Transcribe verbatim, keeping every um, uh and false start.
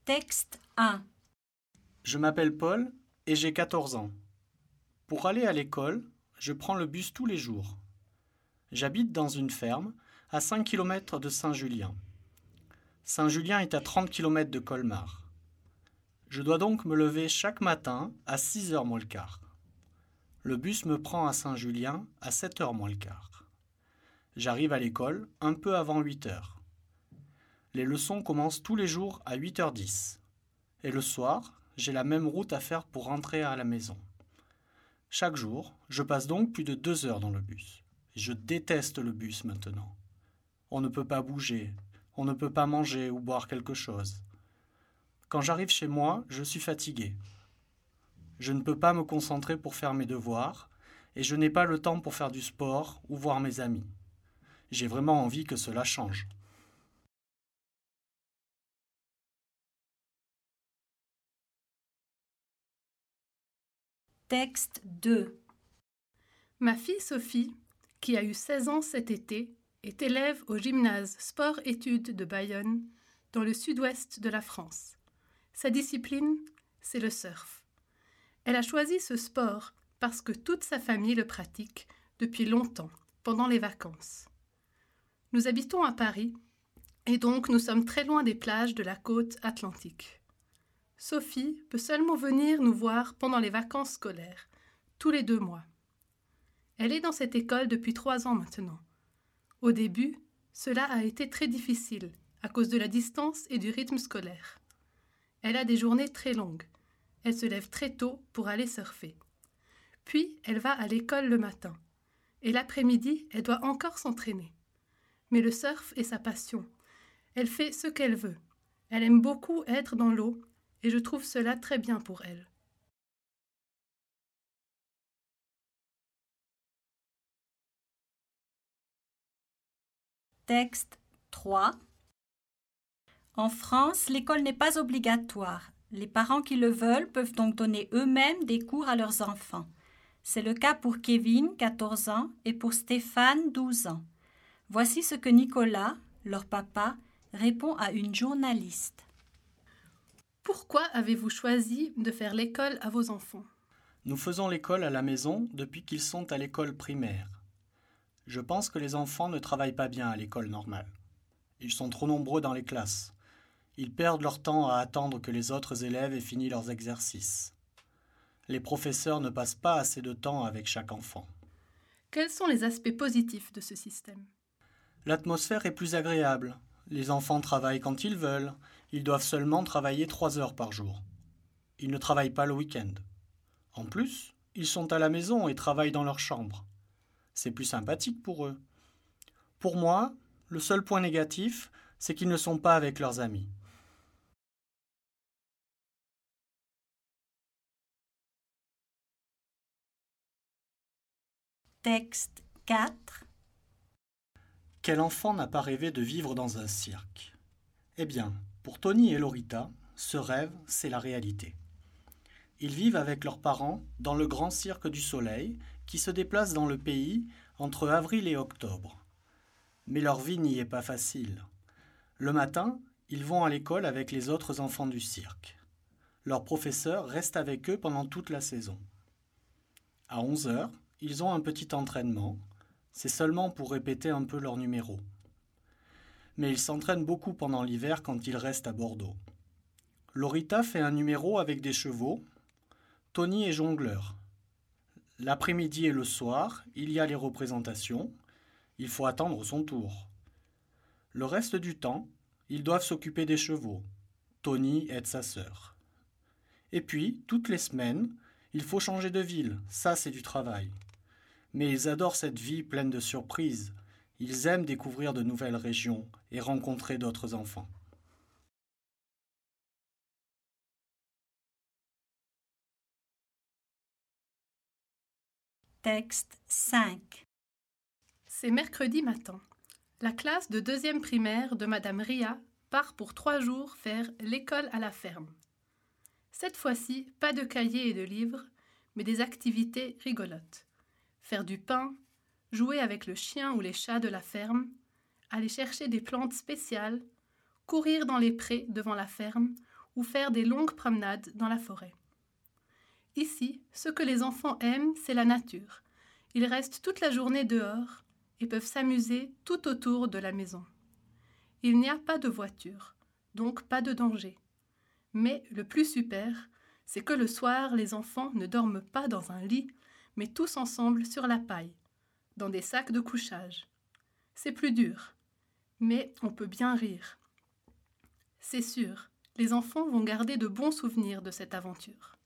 Texte un. Je m'appelle Paul et j'ai quatorze ans. Pour aller à l'école, je prends le bus tous les jours. J'habite dans une ferme à cinq kilomètres de Saint-Julien. Saint-Julien est à trente kilomètres de Colmar. Je dois donc me lever chaque matin à six heures moins le quart. Le bus me prend à Saint-Julien à sept heures moins le quart. J'arrive à l'école un peu avant huit heures. Les leçons commencent tous les jours à huit heures dix. Et le soir, j'ai la même route à faire pour rentrer à la maison. Chaque jour, je passe donc plus de deux heures dans le bus. Je déteste le bus maintenant. On ne peut pas bouger, on ne peut pas manger ou boire quelque chose. Quand j'arrive chez moi, je suis fatigué. Je ne peux pas me concentrer pour faire mes devoirs et je n'ai pas le temps pour faire du sport ou voir mes amis. J'ai vraiment envie que cela change. Texte deux. Ma fille Sophie, qui a eu seize ans cet été, est élève au gymnase sport-études de Bayonne, dans le sud-ouest de la France. Sa discipline, c'est le surf. Elle a choisi ce sport parce que toute sa famille le pratique depuis longtemps, pendant les vacances. Nous habitons à Paris, et donc nous sommes très loin des plages de la côte atlantique. Sophie peut seulement venir nous voir pendant les vacances scolaires, tous les deux mois. Elle est dans cette école depuis trois ans maintenant. Au début, cela a été très difficile à cause de la distance et du rythme scolaire. Elle a des journées très longues. Elle se lève très tôt pour aller surfer. Puis, elle va à l'école le matin. Et l'après-midi, elle doit encore s'entraîner. Mais le surf est sa passion. Elle fait ce qu'elle veut. Elle aime beaucoup être dans l'eau et je trouve cela très bien pour elle. Texte trois. En France, l'école n'est pas obligatoire. Les parents qui le veulent peuvent donc donner eux-mêmes des cours à leurs enfants. C'est le cas pour Kevin, quatorze ans, et pour Stéphane, douze ans. Voici ce que Nicolas, leur papa, répond à une journaliste. Pourquoi avez-vous choisi de faire l'école à vos enfants ? Nous faisons l'école à la maison depuis qu'ils sont à l'école primaire. Je pense que les enfants ne travaillent pas bien à l'école normale. Ils sont trop nombreux dans les classes. Ils perdent leur temps à attendre que les autres élèves aient fini leurs exercices. Les professeurs ne passent pas assez de temps avec chaque enfant. Quels sont les aspects positifs de ce système ? L'atmosphère est plus agréable. Les enfants travaillent quand ils veulent. Ils doivent seulement travailler trois heures par jour. Ils ne travaillent pas le week-end. En plus, ils sont à la maison et travaillent dans leur chambre. C'est plus sympathique pour eux. Pour moi, le seul point négatif, c'est qu'ils ne sont pas avec leurs amis. Texte quatre. Quel enfant n'a pas rêvé de vivre dans un cirque ? Eh bien, pour Tony et Lorita, ce rêve, c'est la réalité. Ils vivent avec leurs parents dans le Grand Cirque du Soleil qui se déplace dans le pays entre avril et octobre. Mais leur vie n'y est pas facile. Le matin, ils vont à l'école avec les autres enfants du cirque. Leur professeur reste avec eux pendant toute la saison. À onze heures, ils ont un petit entraînement. C'est seulement pour répéter un peu leur numéro. Mais ils s'entraînent beaucoup pendant l'hiver quand ils restent à Bordeaux. Lorita fait un numéro avec des chevaux. Tony est jongleur. L'après-midi et le soir, il y a les représentations. Il faut attendre son tour. Le reste du temps, ils doivent s'occuper des chevaux. Tony aide sa sœur. Et puis, toutes les semaines, il faut changer de ville. Ça, c'est du travail. Mais ils adorent cette vie pleine de surprises. Ils aiment découvrir de nouvelles régions et rencontrer d'autres enfants. Texte cinq. C'est mercredi matin. La classe de deuxième primaire de Madame Ria part pour trois jours faire l'école à la ferme. Cette fois-ci, pas de cahiers et de livres, mais des activités rigolotes. Faire du pain, jouer avec le chien ou les chats de la ferme, aller chercher des plantes spéciales, courir dans les prés devant la ferme ou faire des longues promenades dans la forêt. Ici, ce que les enfants aiment, c'est la nature. Ils restent toute la journée dehors et peuvent s'amuser tout autour de la maison. Il n'y a pas de voiture, donc pas de danger. Mais le plus super, c'est que le soir, les enfants ne dorment pas dans un lit, mais tous ensemble sur la paille, dans des sacs de couchage. C'est plus dur, mais on peut bien rire. C'est sûr, les enfants vont garder de bons souvenirs de cette aventure.